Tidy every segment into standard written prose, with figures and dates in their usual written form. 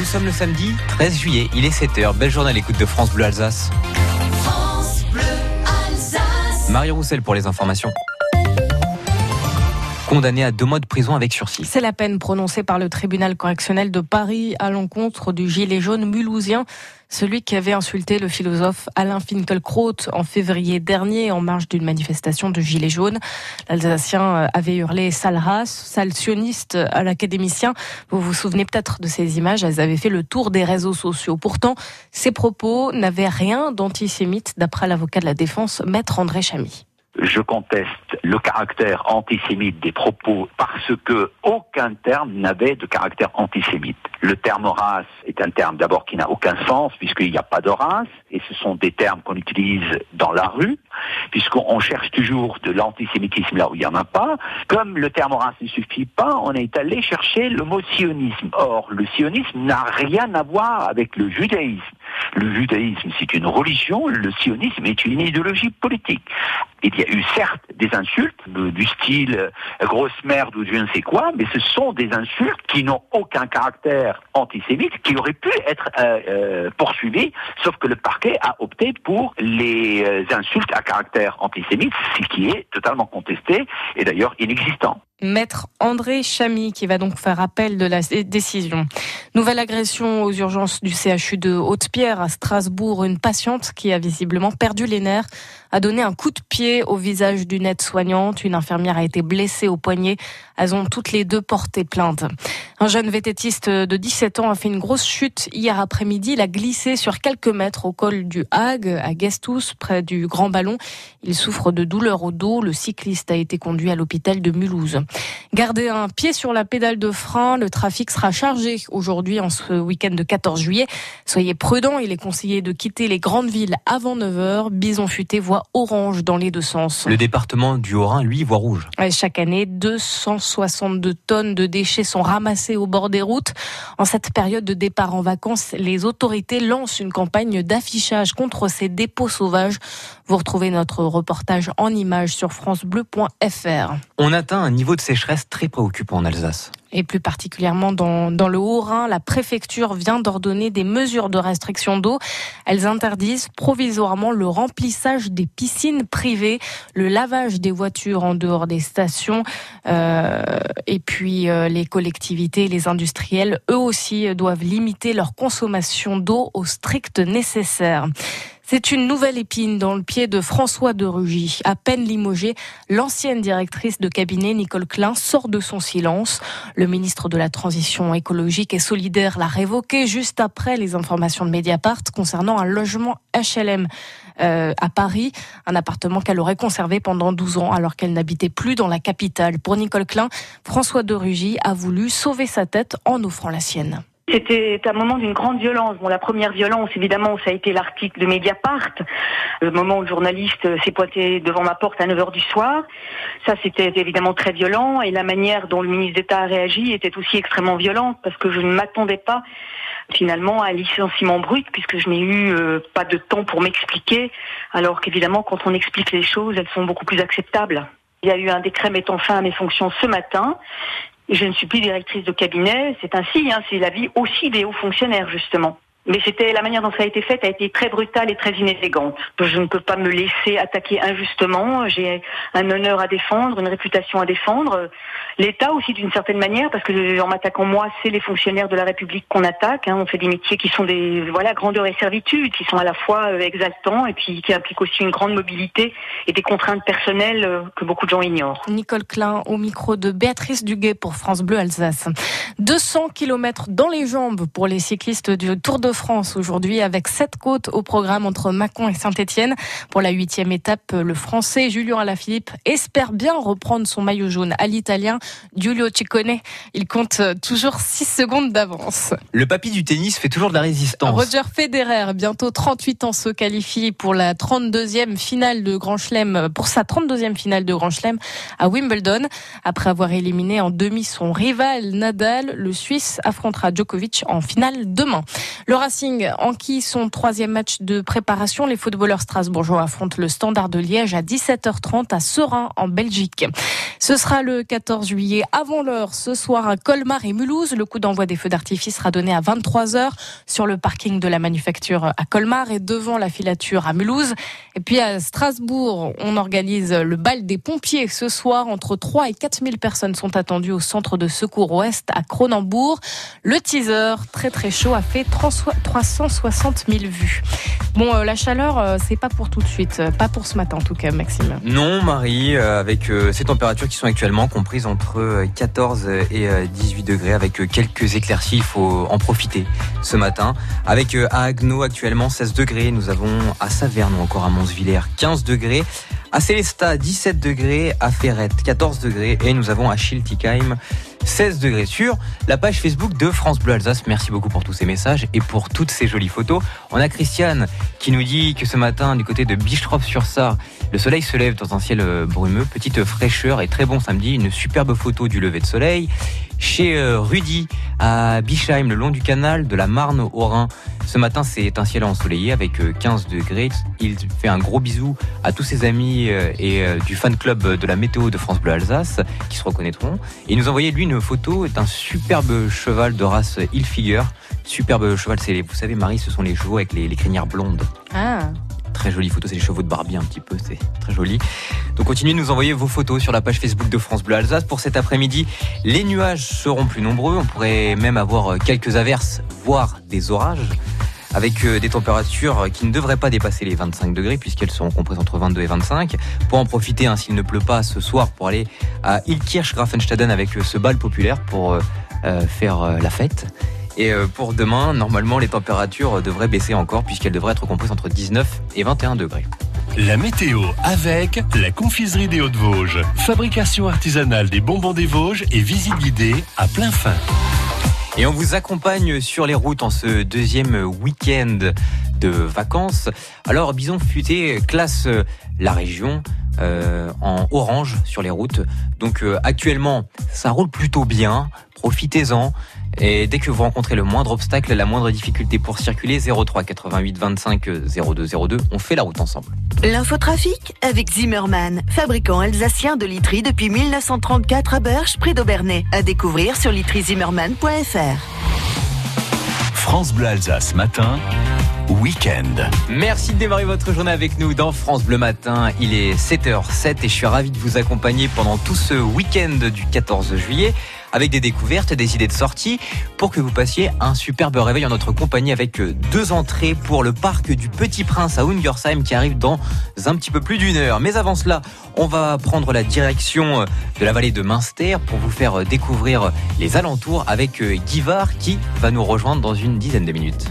sommes le samedi 13 juillet, il est 7h. Belle journée à l'écoute de France Bleu Alsace. France Bleu Alsace. Marie Roussel pour les informations. Condamné à 2 mois de prison avec sursis. C'est la peine prononcée par le tribunal correctionnel de Paris à l'encontre du gilet jaune mulhousien, celui qui avait insulté le philosophe Alain Finkielkraut en février dernier en marge d'une manifestation de gilets jaunes. L'Alsacien avait hurlé « sale race »,« sale sioniste » à l'académicien. Vous vous souvenez peut-être de ces images, elles avaient fait le tour des réseaux sociaux. Pourtant, ces propos n'avaient rien d'antisémite d'après l'avocat de la défense, maître André Chamy. Je conteste le caractère antisémite des propos parce que aucun terme n'avait de caractère antisémite. Le terme race est un terme d'abord qui n'a aucun sens puisqu'il n'y a pas de race et ce sont des termes qu'on utilise dans la rue puisqu'on cherche toujours de l'antisémitisme là où il n'y en a pas. Comme le terme race ne suffit pas, on est allé chercher le mot sionisme. Or, le sionisme n'a rien à voir avec le judaïsme. Le judaïsme, c'est une religion, le sionisme est une idéologie politique. Il y a eu certes des insultes du style grosse merde ou je ne sais quoi, mais ce sont des insultes qui n'ont aucun caractère antisémite, qui auraient pu être poursuivies, sauf que le parquet a opté pour les insultes à caractère antisémite, ce qui est totalement contesté et d'ailleurs inexistant. Maître André Chamy qui va donc faire appel de la décision. Nouvelle agression aux urgences du CHU de Haute-Pierre à Strasbourg. Une patiente qui a visiblement perdu les nerfs a donné un coup de pied au visage d'une aide-soignante. Une infirmière a été blessée au poignet. Elles ont toutes les deux porté plainte. Un jeune vététiste de 17 ans a fait une grosse chute hier après-midi. Il a glissé sur quelques mètres au col du Hague, à Guestous, près du Grand Ballon. Il souffre de douleurs au dos. Le cycliste a été conduit à l'hôpital de Mulhouse. Gardez un pied sur la pédale de frein. Le trafic sera chargé aujourd'hui en ce week-end de 14 juillet. Soyez prudents. Il est conseillé de quitter les grandes villes avant 9h. Bison futé voit orange dans les deux sens. Le département du Haut-Rhin, lui, voit rouge. Chaque année, 262 tonnes de déchets sont ramassés au bord des routes. En cette période de départ en vacances, les autorités lancent une campagne d'affichage contre ces dépôts sauvages. Vous retrouvez notre reportage en images sur francebleu.fr. On atteint un niveau de sécheresse très préoccupant en Alsace. Et plus particulièrement dans le Haut-Rhin, la préfecture vient d'ordonner des mesures de restriction d'eau. Elles interdisent provisoirement le remplissage des piscines privées, le lavage des voitures en dehors des stations, et puis les collectivités, les industriels, eux aussi doivent limiter leur consommation d'eau au strict nécessaire. C'est une nouvelle épine dans le pied de François de Rugy. À peine limogée, l'ancienne directrice de cabinet Nicole Klein sort de son silence. Le ministre de la Transition écologique et solidaire l'a révoqué juste après les informations de Mediapart concernant un logement HLM à Paris, un appartement qu'elle aurait conservé pendant 12 ans alors qu'elle n'habitait plus dans la capitale. Pour Nicole Klein, François de Rugy a voulu sauver sa tête en offrant la sienne. C'était un moment d'une grande violence. Bon, la première violence, évidemment, ça a été l'article de Mediapart, le moment où le journaliste s'est pointé devant ma porte à 9h du soir. Ça, c'était évidemment très violent, et la manière dont le ministre d'État a réagi était aussi extrêmement violente, parce que je ne m'attendais pas finalement à un licenciement brut, puisque je n'ai eu pas de temps pour m'expliquer, alors qu'évidemment, quand on explique les choses, elles sont beaucoup plus acceptables. Il y a eu un décret mettant fin à mes fonctions ce matin. Je ne suis plus directrice de cabinet, c'est ainsi, c'est la vie aussi des hauts fonctionnaires, justement. Mais la manière dont ça a été fait a été très brutale et très inélégante. Je ne peux pas me laisser attaquer injustement. J'ai un honneur à défendre, une réputation à défendre. L'État aussi d'une certaine manière, parce que en m'attaquant moi, c'est les fonctionnaires de la République qu'on attaque. On fait des métiers qui sont des grandeur et servitude, qui sont à la fois exaltants et puis qui impliquent aussi une grande mobilité et des contraintes personnelles que beaucoup de gens ignorent. Nicole Klein au micro de Béatrice Duguay pour France Bleu Alsace. 200 km dans les jambes pour les cyclistes du Tour de France aujourd'hui avec 7 côtes au programme entre Mâcon et Saint-Étienne. Pour la 8e étape, le Français Julien Alaphilippe espère bien reprendre son maillot jaune à l'Italien Giulio Ciccone. Il compte toujours 6 secondes d'avance. Le papy du tennis fait toujours de la résistance. Roger Federer, bientôt 38 ans, se qualifie pour la 32e finale de Grand Chelem, pour sa 32e finale de Grand Chelem à Wimbledon. Après avoir éliminé en demi son rival Nadal, le Suisse affrontera Djokovic en finale demain. Le Racing enquille son 3e match de préparation. Les footballeurs strasbourgeois affrontent le Standard de Liège à 17h30 à Seraing en Belgique. Ce sera le 14 juillet avant l'heure ce soir à Colmar et Mulhouse. Le coup d'envoi des feux d'artifice sera donné à 23h sur le parking de la Manufacture à Colmar et devant la filature à Mulhouse. Et puis à Strasbourg, on organise le bal des pompiers ce soir. Entre 3 et 4 000 personnes sont attendues au centre de secours ouest à Cronenbourg. Le teaser très très chaud a fait 360 000 vues. Bon, la chaleur, c'est pas pour tout de suite, pas pour ce matin en tout cas, Maxime. Non, Marie, avec ces températures qui sont actuellement comprises entre 14 et 18 degrés, avec quelques éclaircies, il faut en profiter ce matin. Avec à Haguenau actuellement 16 degrés, nous avons à Saverne ou encore à Monsvillers 15 degrés, à Célestat 17 degrés, à Ferrette 14 degrés et nous avons à Schiltigheim 16 degrés. Sur la page Facebook de France Bleu Alsace, merci beaucoup pour tous ces messages et pour toutes ces jolies photos. On a Christiane qui nous dit que ce matin, du côté de Bischrop-sur-Sarre, le soleil se lève dans un ciel brumeux, petite fraîcheur et très bon samedi, une superbe photo du lever de soleil. Chez Rudy, à Bischheim, le long du canal de la Marne au Rhin, ce matin, c'est un ciel ensoleillé avec 15 degrés. Il fait un gros bisou à tous ses amis et du fan club de la météo de France Bleu Alsace qui se reconnaîtront. Et il nous a envoyé, lui, une photo d'un superbe cheval de race Hilfiger. Superbe cheval, vous savez, Marie, ce sont les chevaux avec les crinières blondes. Ah. Très jolie photo, c'est les chevaux de Barbie un petit peu, c'est très joli. Donc continuez de nous envoyer vos photos sur la page Facebook de France Bleu Alsace. Pour cet après-midi, les nuages seront plus nombreux, on pourrait même avoir quelques averses, voire des orages, avec des températures qui ne devraient pas dépasser les 25 degrés puisqu'elles seront comprises entre 22 et 25. Pour en profiter, s'il ne pleut pas ce soir, pour aller à Illkirch-Grafenstaden avec ce bal populaire pour faire la fête. Et pour demain, normalement, les températures devraient baisser encore puisqu'elles devraient être comprises entre 19 et 21 degrés. La météo avec la confiserie des Hauts-de-Vosges. Fabrication artisanale des bonbons des Vosges et visite guidée à plein fin. Et on vous accompagne sur les routes en ce deuxième week-end de vacances. Alors, Bison Futé classe la région en orange sur les routes. Donc actuellement, ça roule plutôt bien. Profitez-en. Et dès que vous rencontrez le moindre obstacle, la moindre difficulté pour circuler, 03 88 25 02 02, on fait la route ensemble. L'infotrafic avec Zimmermann, fabricant alsacien de literie depuis 1934 à Berche, près d'Aubernay. À découvrir sur literizimmermann.fr. France Bleu Alsace matin, week-end. Merci de démarrer votre journée avec nous dans France Bleu Matin. Il est 7h07 et je suis ravi de vous accompagner pendant tout ce week-end du 14 juillet. Avec des découvertes, des idées de sortie, pour que vous passiez un superbe réveil en notre compagnie avec 2 entrées pour le parc du Petit Prince à Ungersheim qui arrive dans un petit peu plus d'une heure. Mais avant cela, on va prendre la direction de la vallée de Münster pour vous faire découvrir les alentours avec Guy Var qui va nous rejoindre dans une dizaine de minutes.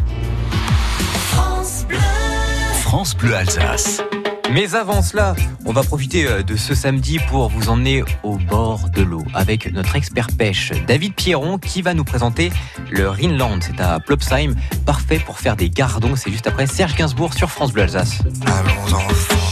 France Bleu Alsace. Mais avant cela, on va profiter de ce samedi pour vous emmener au bord de l'eau avec notre expert pêche, David Pierron, qui va nous présenter le Rhineland. C'est à Plopsheim, parfait pour faire des gardons. C'est juste après Serge Gainsbourg sur France Bleu Alsace. Allons enfants.